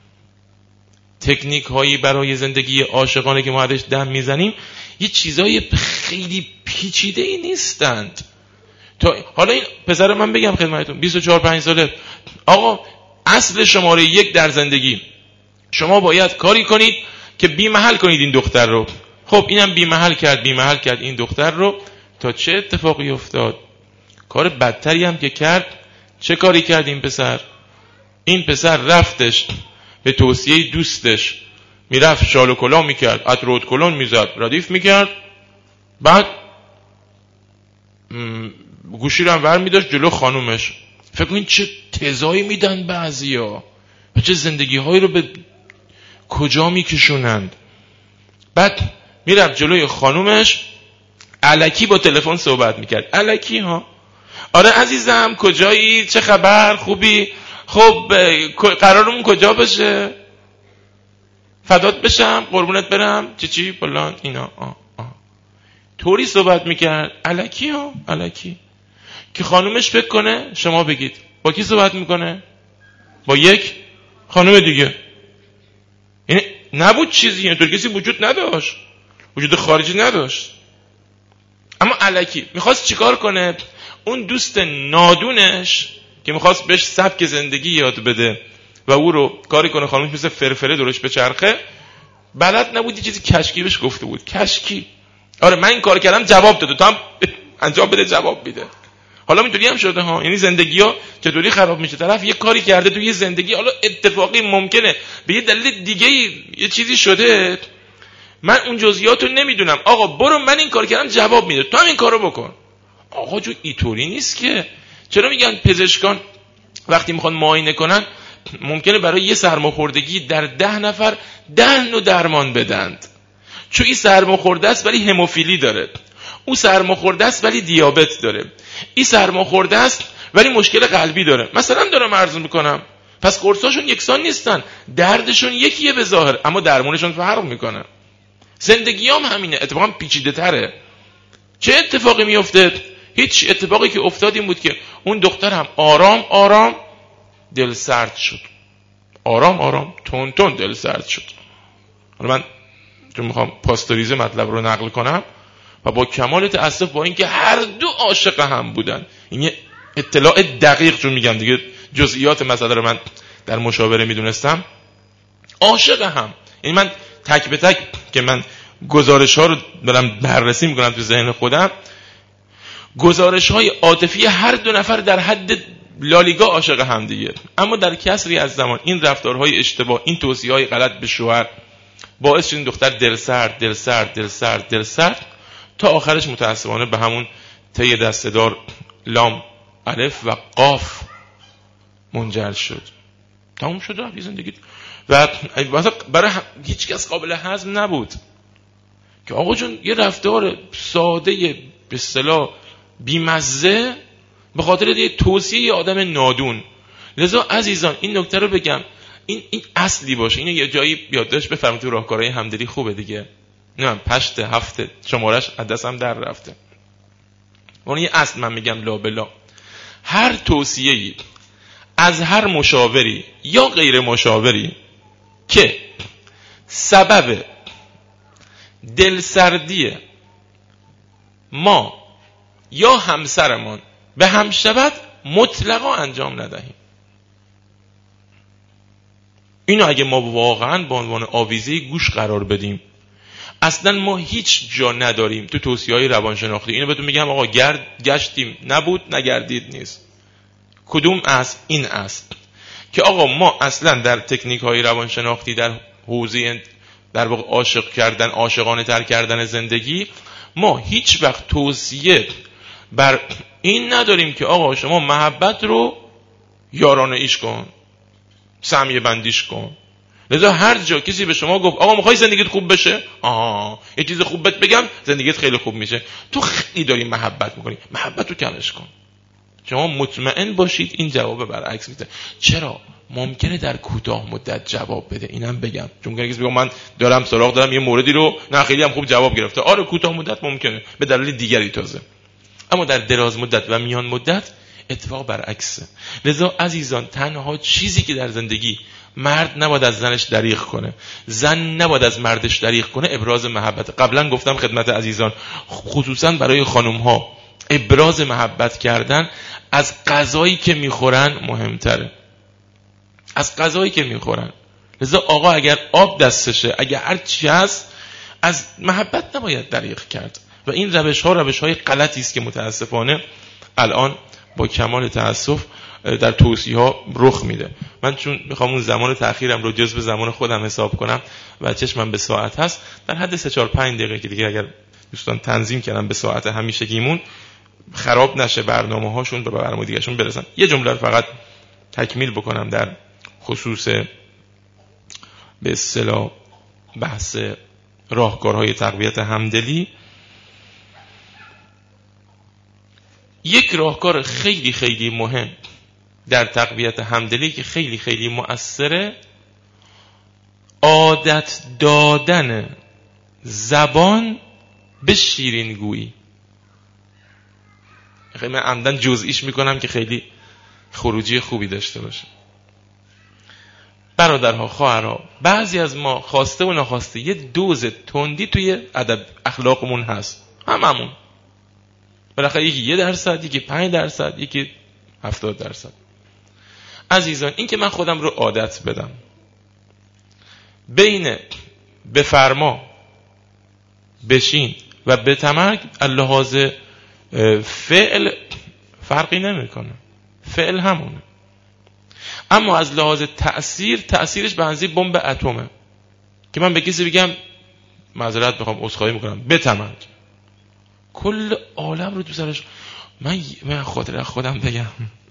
Speaker 1: تکنیک هایی برای زندگی عاشقانه که ما ازش دم میزنیم یه چیزای خیلی پیچیده ای نیستند. حالا این پسر من بگم خدمتتون 24-5 ساله، آقا اصل شماره 1 در زندگی، شما باید کاری کنید که بی محل کنید این دختر رو. خب اینم بی محل کرد این دختر رو، تا چه اتفاقی افتاد؟ کار بدتری هم که کرد. چه کاری کرد این پسر؟ این پسر رفتش به توصیه دوستش، میرفت شال و کلاه میکرد، عطر و کلون میزد، ردیف میکرد، بعد گوشی رو هم ور میداشت جلو خانومش. فکر کنید چه تزایی میدن بعضیا و چه زندگی هایی رو به کجا میکشونند. بعد میرفت جلوی خانومش الکی با تلفن صحبت میکرد. الکی ها، آره عزیزم کجایی، چه خبر، خوبی، خب قرارمون کجا بشه، فدات بشم، قربونت برم، چی فلان اینا. طوری صحبت میکرد الکی ها، الکی، که خانومش فکر کنه. شما بگید با کی صحبت میکنه؟ با یک خانوم دیگه. یعنی نبود چیزی، اینطور کسی وجود نداشت، وجود خارجی نداشت، اما الکی میخواست چیکار کنه؟ اون دوست نادونش که میخواست بهش سبک زندگی یاد بده و او رو کاری کنه خانومش مثل فرفره دورش بچرخه، بلد نبود یه چیزی کشکی بهش گفته بود. کشکی، آره من این کار کردم جواب داده، تو هم انجام بده جواب میده. حالا اینطوری هم شده ها، یعنی زندگی ها چطوری خراب میشه؟ طرف یه کاری کرده تو یه زندگی، حالا اتفاقی ممکنه به یه دلیل دیگه یه چیزی شده، من اون جزئیات رو نمیدونم، آقا برو من این کار کردم جواب میده، تو هم این کارو بکن. آقا جو اینطوری نیست که. چرا میگن پزشکان وقتی میخوان معاینه کنن ممکنه برای یه سرماخوردگی در 10 نفر 10 نوع درمان بدند؟ چون این سرماخورده است ولی هموفیلی داره، اون سرماخورده است ولی دیابت داره، این سرماخورده است ولی مشکل قلبی داره. مثلا دارم عرض میکنم، پس قرصاشون یکسان نیستن، دردشون یکیه به ظاهر اما درمانشون فرق میکنه. زندگی هم همینه، اتفاقا پیچیده تره. چه اتفاقی میفته؟ هیچ اتفاقی که افتاد این بود که اون دختر هم آرام آرام دل سرد شد، آرام آرام تون تون دل سرد شد. حالا من چون میخوام پاستوریزه مطلب رو نقل کنم و با کمال تأسف با اینکه هر دو عاشق هم بودن، این اطلاع دقیق چون میگم دیگه جزئیات مسئله رو من در مشاوره میدونستم، عاشق هم، یعنی من تک به تک که من گزارش ها رو دارم بررسی میکنم تو ذهن خودم، گزارش‌های عاطفی هر دو نفر در حد لالیگا عاشق هم دیگه، اما در کسری از زمان این رفتارهای اشتباه، این توصیه‌های غلط به شوهر باعث شد این دختر دلسرد تا آخرش متاسفانه به همون ته دسته‌دار لام الف و قاف منجر شد. تموم شد رفت زندگی. و برای هیچ کس قابل هضم نبود که آقا جون یه رفتار ساده به اصطلاح بیمزه به خاطر یه توصیه یه آدم نادون. لذا عزیزان این نکته رو بگم، این اصلی باشه. اینو یه جایی یادداشت بفرمایید تو راهکارهای همدلی خوبه دیگه. نه پشت هفته شمارش عدسم در رفته. اون یه اصل من میگم لا بلا. هر توصیه‌ای از هر مشاوری یا غیر مشاوری که سبب دلسردی ما یا همسرمان به هم شود مطلقا انجام ندهیم. اینو اگه ما واقعا به عنوان آویزه گوش قرار بدیم، اصلا ما هیچ جا نداریم تو توصیه‌های روانشناختی. اینو بهتون میگم آقا گشتیم نبود، نگردید نیست. کدوم است؟ این است که آقا ما اصلا در تکنیک‌های روانشناختی در حوزه در واقع عاشق کردن، عاشقانه تر کردن زندگی، ما هیچ وقت توصیه بر این نداریم که آقا شما محبت رو یارانه ایش کن، سهمیه بندیش کن. لذا هر جا کسی به شما گفت آقا میخوای زندگیت خوب بشه، یه چیز خوب بهت بگم، زندگیت خیلی خوب میشه، تو خیلی داری محبت میکنی، محبت رو کمش کن. شما مطمئن باشید این جواب برعکس میده. چرا؟ ممکنه در کوتاه مدت جواب بده، اینم بگم، چون کسی بگه من دارم سراغ دارم یه موردی رو نه خیلی هم خوب جواب گرفته. آره کوتاه مدت ممکنه به دلیل دیگری تازه، اما در دراز مدت و میان مدت اتفاق برعکسه. لذا عزیزان تنها چیزی که در زندگی مرد نباید از زنش دریغ کنه، زن نباید از مردش دریغ کنه، ابراز محبت. قبلا گفتم خدمت عزیزان، خصوصا برای خانم ها ابراز محبت کردن از غذایی که میخورن مهمتره، از غذایی که میخورن. لذا آقا اگر آب دستشه، اگر هر چی هست، از محبت نباید دریغ کرد. و این روش های غلطی است که متاسفانه الان با کمال تاسف در توصیه ها رخ میده. من چون میخوام اون زمان تأخیرم رو جزو زمان خودم حساب کنم و چشمم به ساعت هست، در حد 3-4-5 دقیقه که دیگه اگر دوستان تنظیم کردن به ساعت همیشگیمون خراب نشه برنامه هاشون، به برنامه دیگه‌شون برسن. یه جمله فقط تکمیل بکنم در خصوص به اصطلاح بحث راهکارهای تقویت همدلی. یک راهکار خیلی خیلی مهم در تقویت همدلی که خیلی خیلی مؤثره، عادت دادن زبان به شیرین گویی. خیلی من عمدن جزئیش میکنم که خیلی خروجی خوبی داشته باشه. برادرها، خواهرها، بعضی از ما خواسته و ناخواسته یه دوز تندی توی ادب اخلاقمون هست، هممون. بالاخره یکی 1%، یکی 5%، یکی 70%. عزیزان این که من خودم رو عادت بدم بین بفرما، بشین و بتمرگ، اللحاظ فعل فرقی نمیکنه، فعل همونه. اما از لحاظ تأثیرش به اندازه بمب اتمه که من به کسی بگم معذرت میخوام عذرخواهی میکنم بتمرگ، کل عالم رو تو سرش. من خاطر خودم بگم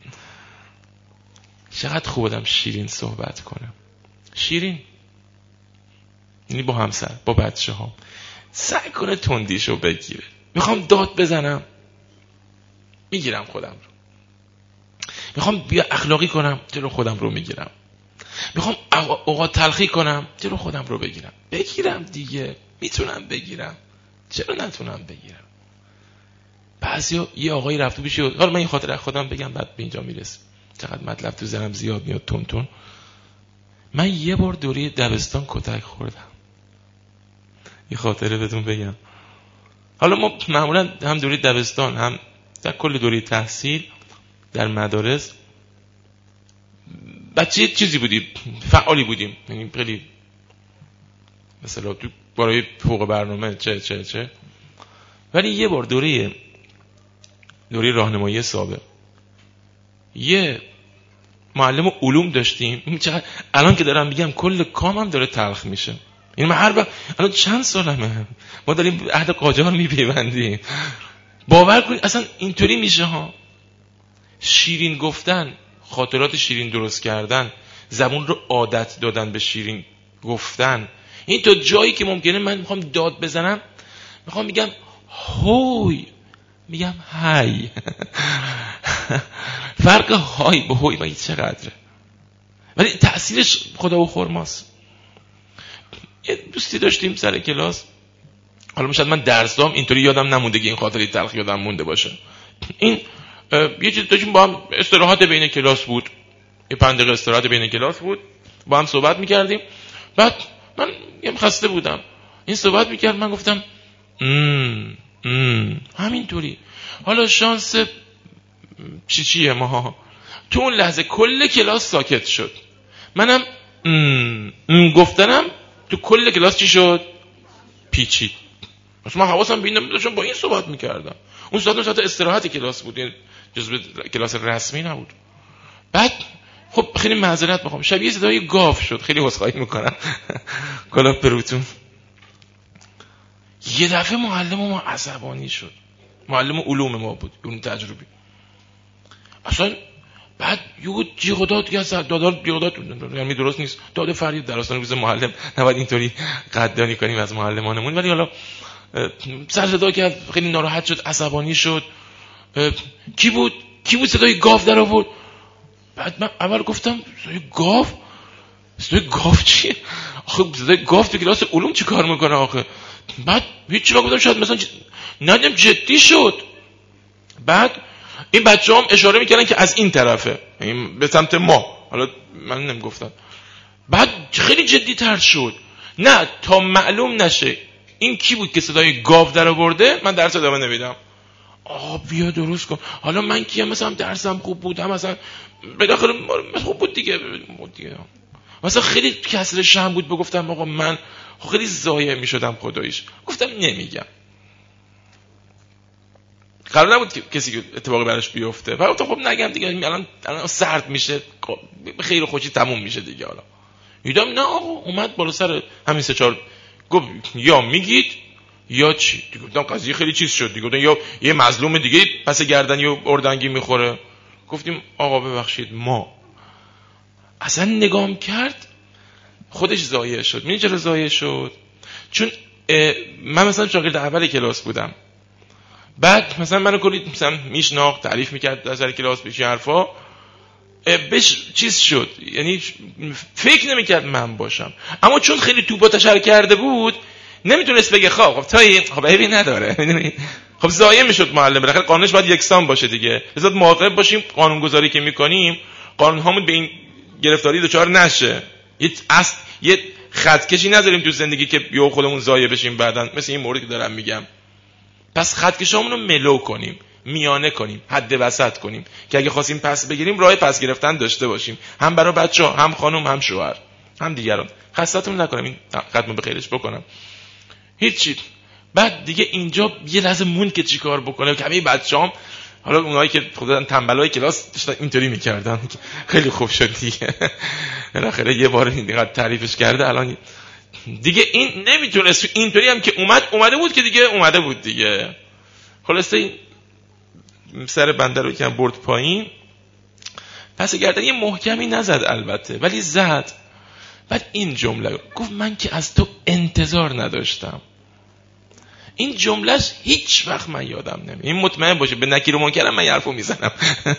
Speaker 1: چقدر خوب بودم شیرین صحبت کنم، شیرین، یعنی با همسر، با بچه ها سعی کنه تندیشو بگیره. میخوام داد بزنم میگیرم خودم رو، میخوام بیا اخلاقی کنم جلو خودم رو میگیرم، میخوام اوقات تلخی کنم جلو خودم رو بگیرم دیگه، میتونم بگیرم، چرا نتونم بگیرم؟ بعضیا یه آقایی رفته پیش، حالا من این خاطر خودم بگم بعد به اینجا میرسیم، چقدر مطلب تو ذهنم زیاد میاد تون. من یه بار دوره دبستان کتک خوردم، یه خاطره بهتون بگم. حالا ما معمولا هم دوره دبستان هم در کل دوره تحصیل در مدارس بچه چیزی بودیم، فعالی بودیم، یعنی خیلی مثلا تو برای فوق برنامه چه ولی یه بار دوره دوره راهنمایی سابق یه معلم علوم داشتیم. الان که دارم میگم کل کامم داره تلخ میشه. این من هر وقت الان چند سالمه ما داریم عهد قاجار میپیوندیم. باور کنید اصلا اینطوری میشه ها. شیرین گفتن، خاطرات شیرین درست کردن، زبون رو عادت دادن به شیرین گفتن. این تا جایی که ممکنه من میخوام داد بزنم میخوام میگم هوی، میگم هی. فرق های به هوی با چقدره، ولی تأثیرش خدا و خرماست. یه دوستی داشتیم سر کلاس، حالا میشد من درسام اینطوری یادم نمونده که این خاطره تلخ یادم مونده باشه. این یه چیز داشتیم با هم، استراحت بین کلاس بود، یه 5 دقیقه استراحت بین کلاس بود، با هم صحبت میکردیم. بعد من یه خسته بودم، این صحبت میکرد، من گفتم همینطوری. حالا شانس چیه ما تو اون لحظه کل کلاس ساکت شد. منم گفتنم تو کل کلاس چی شد؟ پیچید. اصلا من حواسم به این نبود، داشتم با این صحبت میکردم. اون ساعت استراحت کلاس بود، یعنی جزء کلاس رسمی نبود. بعد خب خیلی معذرت میخوام، شبیه صدای گاو شد، خیلی عذرخواهی میکنم کلا پروتون. یه دفعه معلم ما عصبانی شد، معلم علوم ما بود، علوم تجربی. اصلا بعد یه جیغ داد، یعنی درست نیست، داد فریاد در آستانه روز معلم. نباید اینطوری قدردانی کنیم از معلمانمون، ولی حالا سر صدا کرد، خیلی ناراحت شد، عصبانی شد. کی بود صدای گاو در آورد؟ بعد من اول گفتم صدای گاو چیه؟ آخه صدای گاو تو کلاس علوم چی کار میکنه آخه؟ بعد هیچی گفتم شاید مثلا ندیم جدی شد. بعد این بچه هم اشاره میکردن که از این طرفه، یعنی به سمت ما، حالا من نمیگفتم. بعد خیلی جدی تر شد، نه تا معلوم نشه این کی بود که صدای گاو در آورده من درس ادامه نمیدم. بیا درست کن. حالا من کیم؟ مثلا درسم خوب بود، هم مثلا به داخل خوب بود دیگه. مثلا خیلی کسر شم بود، بگفتم آقا من خیلی ضایع میشدم خداییش. گفتم نمیگم. قرار نبود کسی که اتفاقی براش بیفته. و گفتم خب نگم دیگه، الان سرد میشه، خیلی خوشی تموم میشه دیگه. حالا دیدم نه آقا اومد بالا سر همین 3-4 گفت یا میگید یا چی دیگه. گفتم قضیه خیلی چیز شد دیگه. گفتم یا یه مظلوم دیگه پس گردنی و اردنگی میخوره. گفتیم آقا ببخشید ما. اصلا نگام کرد خودش ضایع شد. می‌دونی چرا ضایع شد؟ چون من مثلا شاگرد اول کلاس بودم، بعد مثلا منو کلی مثلا میشناخت، تعریف میکرد در سر کلاس، بهش حرفا بهش چیز شد، یعنی فکر نمیکرد من باشم. اما چون خیلی توپا تشر کرده بود نمیتونست بگه خب تا این خب عیبی نداره. خب ضایع میشد معلم. بالاخره قانونش باید یکسان باشه دیگه. لذا مراقب باشیم قانونگذاری که میکنیم قانون هامون به این گرفتاری دچار نشه. یه خطکشی نذاریم تو زندگی که بیا خودمون ضایع بشیم بعدن، مثل این موردی که دارم میگم. پس خطکشامون رو ملو کنیم، میانه کنیم، حد وسط کنیم که اگه خواستیم پس بگیریم راه پس گرفتن داشته باشیم، هم برای بچه‌ها، هم خانم، هم شوهر، هم دیگران. خستتون نکنم، این ختم به خیرش بکنم. هیچی. بعد دیگه اینجا یه لحظه مون که چیکار بکنه. کمی بچه‌ام، حالا اونایی که خودن تنبلای کلاس داشتن اینطوری می‌کردن، خیلی خوب شد دیگه. بالاخره یه بار اینقدر تعریفش کرده، الان دیگه این نمیتونست. اینطوری هم که اومده بود که دیگه اومده بود دیگه. خلاصه این سر بنده رو که برد پایین، پس گردن یه محکمی نزد البته، ولی زد. بعد این جمله گفت من که از تو انتظار نداشتم. این جملهش هیچ وقت من یادم نمیاد. این مطمئن باشه به نکیر و منکرم من حرفو میزنم.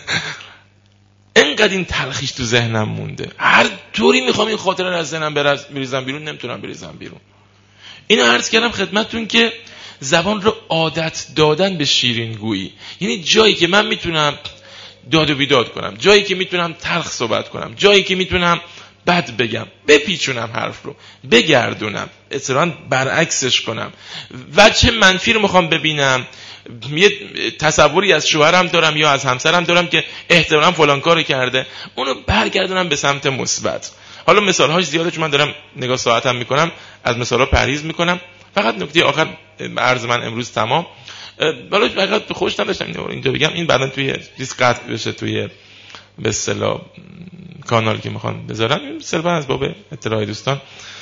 Speaker 1: انقدر این تلخیش تو ذهنم مونده، هر طوری میخوام این خاطره رو از ذهنم بریزم بیرون، نمیتونم بریزم بیرون. اینو عرض کردم خدمتتون که زبان رو عادت دادن به شیرین گویی، یعنی جایی که من میتونم داد و بیداد کنم، جایی که میتونم تلخ صحبت کنم، جایی که میتونم بد بگم، بپیچونم حرف رو، بگردونم، اصلا برعکسش کنم. وجه منفی رو میخوام ببینم، یه تصوری از شوهرم دارم یا از همسرم دارم که احتمالاً فلان کارو کرده، اونو برگردونم به سمت مثبت. حالا مثال‌هاش زیاده چون من دارم نگاه ساعتم میکنم، از مثال‌ها پرهیز میکنم. فقط نکته آخر عرض من امروز تمام. حالا فقط خوش نداشتم اینجا بگم، این بعداً توی چیز قطع بشه توی به اصطلاح کانال که میخوان بذارم، این صرفا از باب اطلاع دوستان.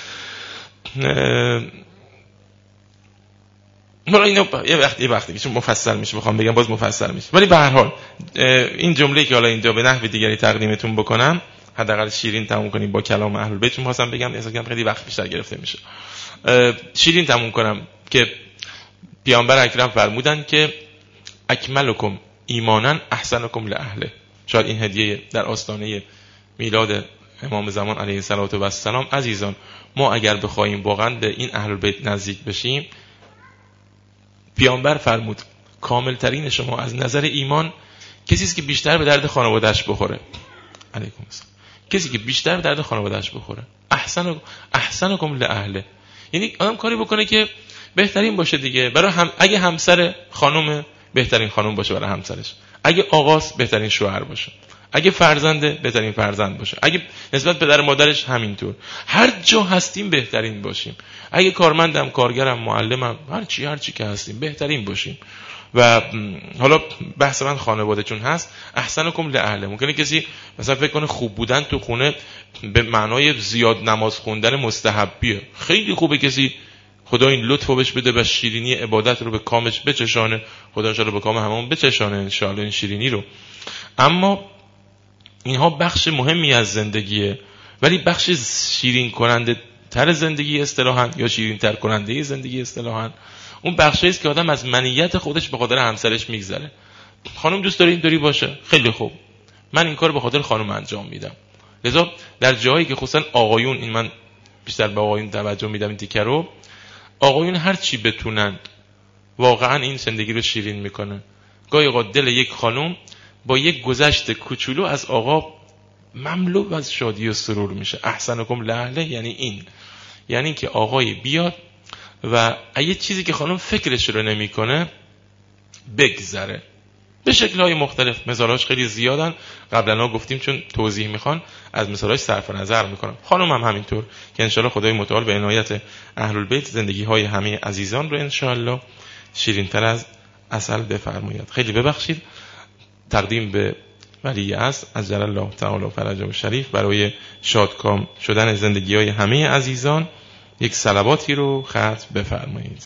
Speaker 1: حالا اینو یه وقتی چون مفصل میشه بخوام بگم باز مفصل میشه، ولی به هر حال این جمله که حالا اینجا به نحو دیگری تقدیمتون بکنم، حداقل شیرین تموم کنیم با کلام اهل بیت، چون خواستم بگم اصلا خیلی وقت بیشتر گرفته میشه. شیرین تموم کنم که پیامبر اکرم فرمودن که اکملکم ایمانا احسنکم لاهله. شاید این هدیه در آستانه میلاد امام زمان علیه السلام. عزیزان، ما اگر بخوایم واقعا به این اهل بیت نزدیک بشیم، پیامبر فرمود کامل ترین شما از نظر ایمان کسی است که بیشتر به درد خانواده‌اش بخوره. علیکم السلام. کسی که بیشتر به درد خانواده‌اش بخوره. احسنکم لاهله، یعنی آدم کاری بکنه که بهترین باشه دیگه برای اگه همسر خانم، بهترین خانم باشه برای همسرش، اگه آقاست بهترین شوهر باشه، اگه فرزنده بهترین فرزند باشه، اگه نسبت پدر مادرش همینطور، هر جا هستیم بهترین باشیم، اگه کارمندم، کارگرم، معلمم، هر چی که هستیم بهترین باشیم. و حالا بحث من خانواده چون هست، احسنکم لاهله. ممکنه کسی مثلا فکر کنه خوب بودن تو خونه به معنای زیاد نماز خوندن مستحبیه. خیلی خوبه کسی خدا این لطفو بهش بده و شیرینی عبادت رو به کامش بچشانه، خدا ان شاءالله به کام هممون بچشانه ان شاءالله این شیرینی رو. اما اینها بخش مهمی از زندگیه، ولی بخش شیرین کننده تر زندگی اصطلاحاً یا شیرین تر کننده زندگی اصطلاحاً اون بخشی است که آدم از منیت خودش به خاطر همسرش میگذره. خانم دوست داره اینطوری باشه، خیلی خوب، من این کار به خاطر خانم انجام میدم. لذا در جایی که خصوصا آقایون، این من بیشتر به آقایون توجه میدم این تیکه رو، آقایون هر چی بتونن واقعا این زندگی رو شیرین میکنه. گاهی اوقات دل یک خانم با یک گذشت کوچولو از آقا مملو از شادی و سرور میشه. احسنکم لاهله یعنی این، یعنی که آقای بیاد و اگه چیزی که خانم فکرش رو نمیکنه بگذره به شکل‌های مختلف. مثالاش خیلی زیادن، قبلا گفتیم چون توضیح میخوان از مثالاش صرف نظر میکنم. خانم هم همینطور که انشالله خدای متعال به عنایت اهل البیت زندگی‌های همه عزیزان رو انشالله شیرین‌تر از عسل بفرماید. خیلی ببخشید، تقدیم به ولی عصر عجل الله تعالی فرجه شریف برای شادکام شدن زندگی‌های همه عزیزان یک صلواتی رو ختم بفرمایید.